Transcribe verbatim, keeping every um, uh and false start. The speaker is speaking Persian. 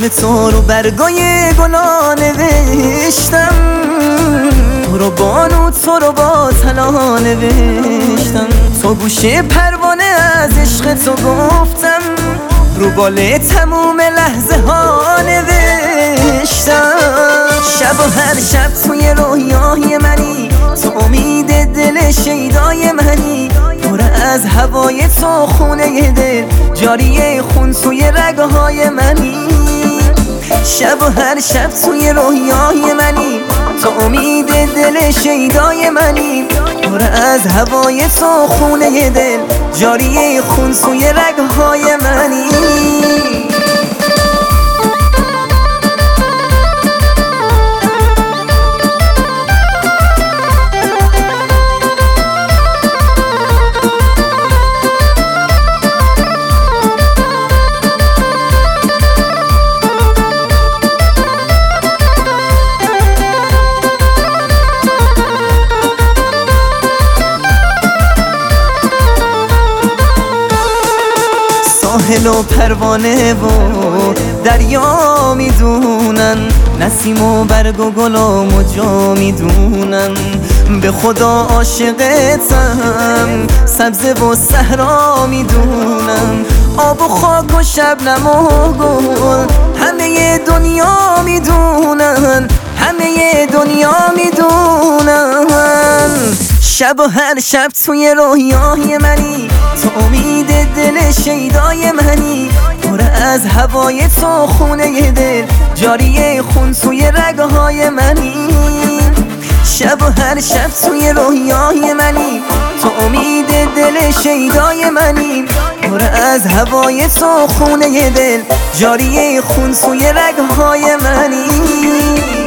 تو رو برگای گلا نوشتم، تو رو بانو تو رو با طلا نوشتم، تو گوشه پروانه از عشق تو گفتم، رو باله تموم لحظه ها نوشتم. شب و هر شب توی رویای منی، تو امید دل شیدای منی، پر از هوای تو خونه دل جاری خون توی رگهای منی. شب و هر شب توی رویای منی، تو امید دل شیدای منی، پر از هوای تو خونه دل جاری خون توی رگهای منی. ساحل و پروانه و دریا میدونن، نسیم و برگ و گل و مجا میدونن، به خدا عاشقتم سبزه و صحرا میدونم، آب و خاک و شبنم و گل همه دنیا میدونن، همه دنیا میدونن. شب و هر شب توی رویای منی، تو امید دل شیدای منی، پر از هوای تو خونه دل جاری خون توی رگهای منی. شب و هر شب توی رویای منی، تو امید دل شیدای منی، پر از هوای تو خونه دل جاری خون توی رگهای منی.